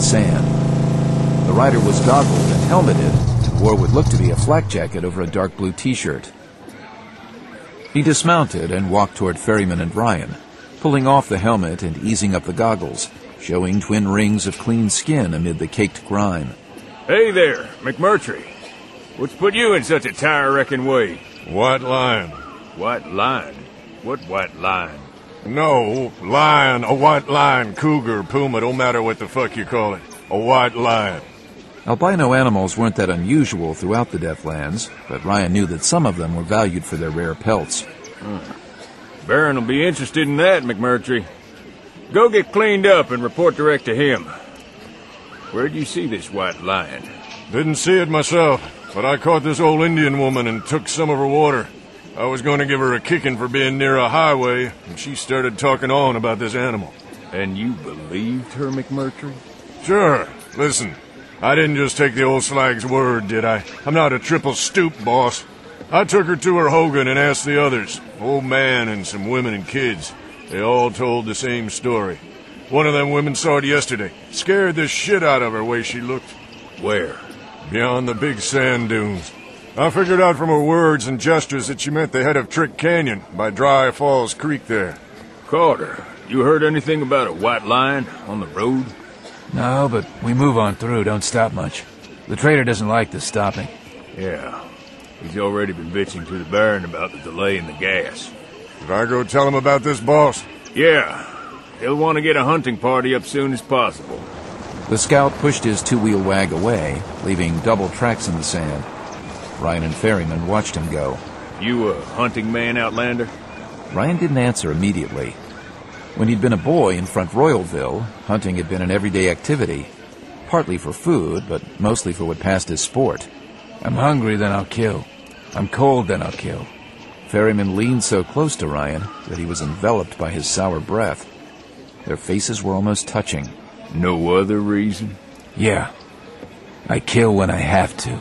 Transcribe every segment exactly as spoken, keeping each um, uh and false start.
sand. The rider was goggled and helmeted, and wore what looked to be a flak jacket over a dark blue t-shirt. He dismounted and walked toward Ferryman and Ryan, pulling off the helmet and easing up the goggles, showing twin rings of clean skin amid the caked grime. Hey there, McMurtry. What's put you in such a tire-wrecking way? White lion. White lion? What white lion? No, lion, a white lion, cougar, puma, don't matter what the fuck you call it. A white lion. Albino animals weren't that unusual throughout the Deathlands, but Ryan knew that some of them were valued for their rare pelts. Hmm. Baron will be interested in that, McMurtry. Go get cleaned up and report direct to him. Where'd you see this white lion? Didn't see it myself, but I caught this old Indian woman and took some of her water. I was going to give her a kicking for being near a highway, and she started talking on about this animal. And you believed her, McMurtry? Sure. Listen, I didn't just take the old slag's word, did I? I'm not a triple stoop, boss. I took her to her Hogan and asked the others, old man and some women and kids. They all told the same story. One of them women saw it yesterday. Scared the shit out of her way she looked. Where? Beyond the big sand dunes. I figured out from her words and gestures that she meant the head of Trick Canyon, by Dry Falls Creek there. Carter, you heard anything about a white lion on the road? No, but we move on through, don't stop much. The trader doesn't like the stopping. Yeah, he's already been bitching to the Baron about the delay in the gas. Did I go tell him about this, boss? Yeah, he'll want to get a hunting party up soon as possible. The scout pushed his two-wheel wag away, leaving double tracks in the sand. Ryan and Ferryman watched him go. You a hunting man, Outlander? Ryan didn't answer immediately. When he'd been a boy in Front Royalville, hunting had been an everyday activity, partly for food, but mostly for what passed as sport. I'm hungry, then I'll kill. I'm cold, then I'll kill. Ferryman leaned so close to Ryan that he was enveloped by his sour breath. Their faces were almost touching. No other reason? Yeah. I kill when I have to.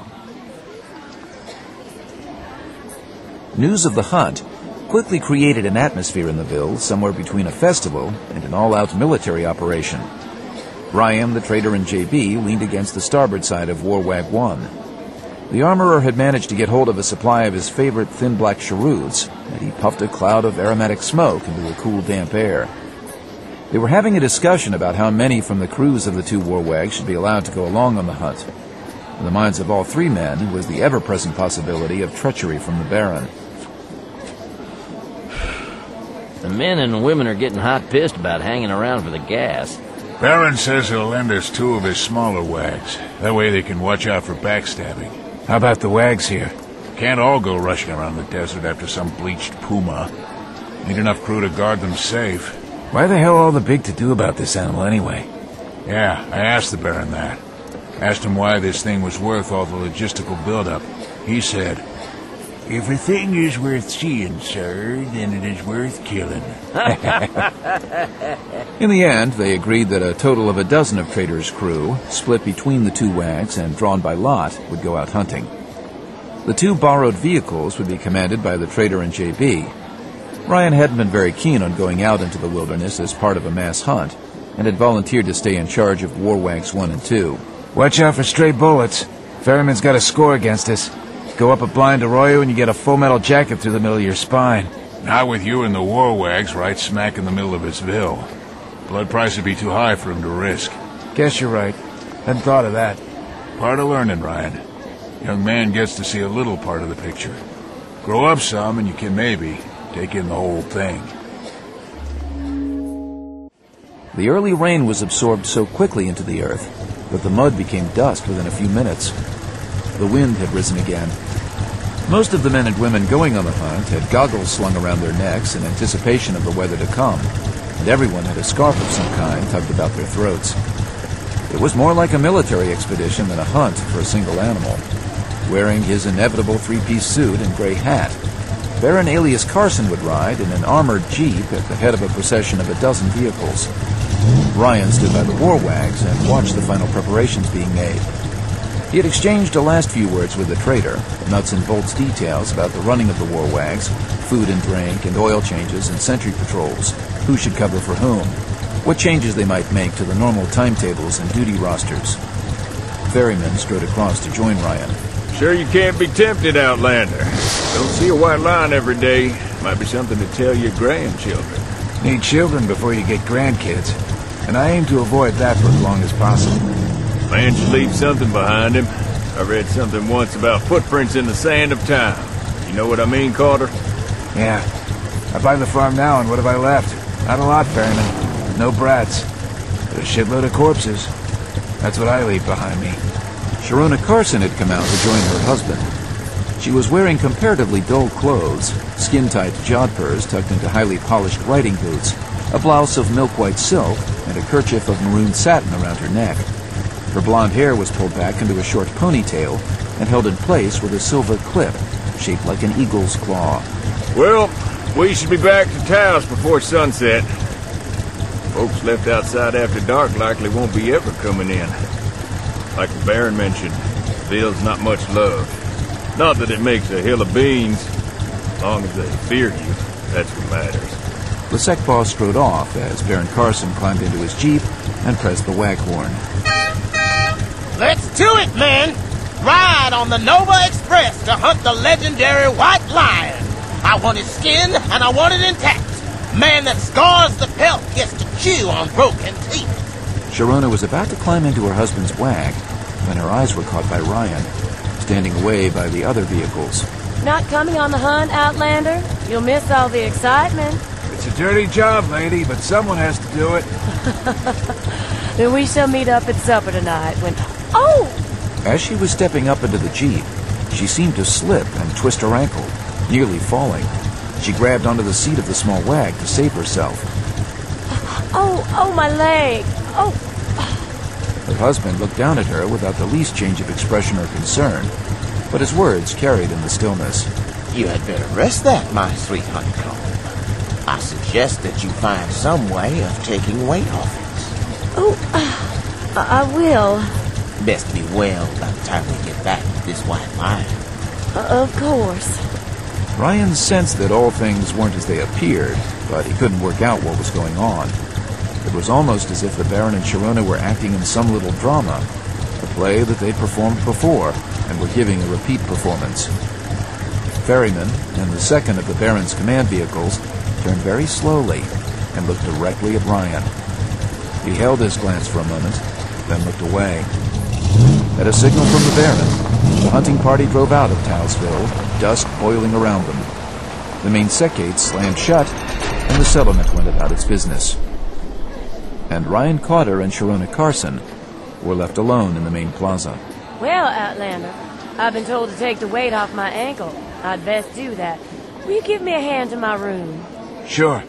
News of the hunt quickly created an atmosphere in the Ville somewhere between a festival and an all-out military operation. Ryan, the trader, and J B leaned against the starboard side of Warwag one. The armorer had managed to get hold of a supply of his favorite thin black cheroots, and he puffed a cloud of aromatic smoke into the cool, damp air. They were having a discussion about how many from the crews of the two Warwags should be allowed to go along on the hunt. In the minds of all three men was the ever-present possibility of treachery from the Baron. The men and women are getting hot pissed about hanging around for the gas. Baron says he'll lend us two of his smaller wags. That way they can watch out for backstabbing. How about the wags here? Can't all go rushing around the desert after some bleached puma. Need enough crew to guard them safe. Why the hell all the big to-do about this animal anyway? Yeah, I asked the Baron that. Asked him why this thing was worth all the logistical build-up. He said, "If a thing is worth seeing, sir, then it is worth killing." In the end, they agreed that a total of a dozen of Trader's crew, split between the two wags and drawn by lot, would go out hunting. The two borrowed vehicles would be commanded by the Trader and J B. Ryan hadn't been very keen on going out into the wilderness as part of a mass hunt, and had volunteered to stay in charge of Warwags one and two. Watch out for stray bullets. Ferryman's got a score against us. Go up a blind arroyo and you get a full metal jacket through the middle of your spine. Not with you and the Warwags right smack in the middle of his ville. Blood price would be too high for him to risk. Guess you're right. Hadn't thought of that. Part of learning, Ryan. Young man gets to see a little part of the picture. Grow up some and you can maybe take in the whole thing. The early rain was absorbed so quickly into the earth that the mud became dust within a few minutes. The wind had risen again. Most of the men and women going on the hunt had goggles slung around their necks in anticipation of the weather to come, and everyone had a scarf of some kind tugged about their throats. It was more like a military expedition than a hunt for a single animal. Wearing his inevitable three-piece suit and gray hat, Baron alias Carson would ride in an armored jeep at the head of a procession of a dozen vehicles. Ryan stood by the Warwags and watched the final preparations being made. He had exchanged the last few words with the trader, nuts and bolts details about the running of the Warwags, food and drink and oil changes and sentry patrols, who should cover for whom. what changes they might make to the normal timetables and duty rosters. Ferryman strode across to join Ryan. Sure you can't be tempted, Outlander. Don't see a white line every day. Might be something to tell your grandchildren. Need children before you get grandkids, and I aim to avoid that for as long as possible. Man should leave something behind him. I read something once about footprints in the sand of time. You know what I mean, Carter? Yeah. I buy the farm now, and what have I left? Not a lot, Ferryman. No brats. But a shitload of corpses. That's what I leave behind me. Sharona Carson had come out to join her husband. She was wearing comparatively dull clothes, skin-tight jodhpurs tucked into highly polished riding boots, a blouse of milk-white silk, and a kerchief of maroon satin around her neck. Her blonde hair was pulled back into a short ponytail and held in place with a silver clip, shaped like an eagle's claw. Well, we should be back to Taos before sunset. Folks left outside after dark likely won't be ever coming in. Like the Baron mentioned, Bill's not much love. Not that it makes a hill of beans. As long as they fear you, that's what matters. The Sekbal strode off as Baron Carson climbed into his jeep and pressed the waghorn. Let's do it, men! Ride on the Nova Express to hunt the legendary White Lion. I want his skin, and I want it intact. Man that scars the pelt gets to chew on broken teeth. Sharona was about to climb into her husband's wag when her eyes were caught by Ryan, standing away by the other vehicles. Not coming on the hunt, Outlander? You'll miss all the excitement. It's a dirty job, lady, but someone has to do it. Then we shall meet up at supper tonight when... Oh! As she was stepping up into the jeep, she seemed to slip and twist her ankle, nearly falling. She grabbed onto the seat of the small wag to save herself. Oh, oh, my leg! Oh! Her husband looked down at her without the least change of expression or concern, but his words carried in the stillness. You had better rest that, my sweet honeycomb. I suggest that you find some way of taking weight off it. Oh, uh, I, I will. Best be well by the time we get back to this White Lion. Uh, of course. Ryan sensed that all things weren't as they appeared, but he couldn't work out what was going on. It was almost as if the Baron and Sharona were acting in some little drama, a play that they'd performed before and were giving a repeat performance. Ferryman and the second of the Baron's command vehicles turned very slowly and looked directly at Ryan. He held his glance for a moment, then looked away. At a signal from the Baron, the hunting party drove out of Towsville, dust boiling around them. The main set gates slammed shut, and the settlement went about its business. And Ryan Carter and Sharona Carson were left alone in the main plaza. Well, Outlander, I've been told to take the weight off my ankle. I'd best do that. Will you give me a hand to my room? Sure.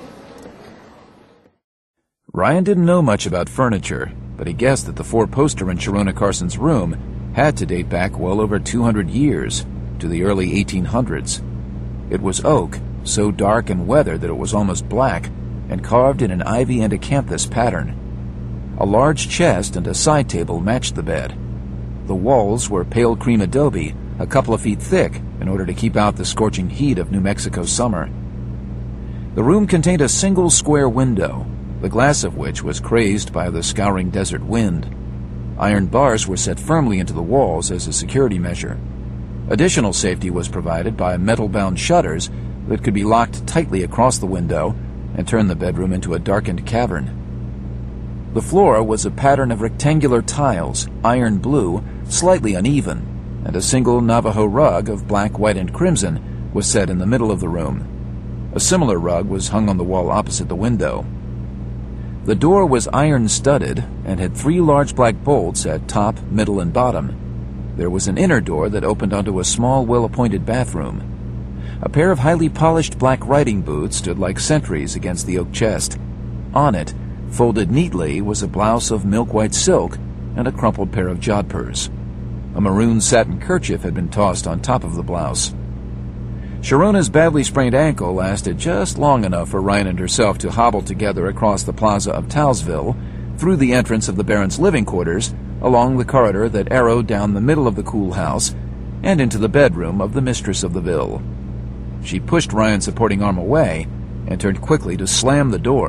Ryan didn't know much about furniture, but he guessed that the four-poster in Sharona Carson's room had to date back well over two hundred years, to the early eighteen hundreds. It was oak, so dark and weathered that it was almost black, and carved in an ivy and acanthus pattern. A large chest and a side table matched the bed. The walls were pale cream adobe, a couple of feet thick, in order to keep out the scorching heat of New Mexico summer. The room contained a single square window, the glass of which was crazed by the scouring desert wind. Iron bars were set firmly into the walls as a security measure. Additional safety was provided by metal-bound shutters that could be locked tightly across the window and turn the bedroom into a darkened cavern. The floor was a pattern of rectangular tiles, iron blue, slightly uneven, and a single Navajo rug of black, white, and crimson was set in the middle of the room. A similar rug was hung on the wall opposite the window. The door was iron-studded and had three large black bolts at top, middle, and bottom. There was an inner door that opened onto a small, well-appointed bathroom. A pair of highly polished black riding boots stood like sentries against the oak chest. On it, folded neatly, was a blouse of milk-white silk and a crumpled pair of jodhpurs. A maroon satin kerchief had been tossed on top of the blouse. Sharona's badly sprained ankle lasted just long enough for Ryan and herself to hobble together across the plaza of Towsville, through the entrance of the Baron's living quarters, along the corridor that arrowed down the middle of the cool house, and into the bedroom of the mistress of the ville. She pushed Ryan's supporting arm away and turned quickly to slam the door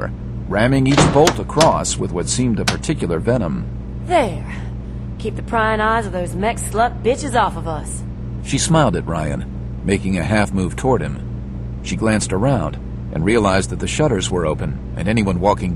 ramming each bolt across with what seemed a particular venom. There. Keep the prying eyes of those mech slut bitches off of us. She smiled at Ryan, making a half move toward him. She glanced around and realized that the shutters were open, and anyone walking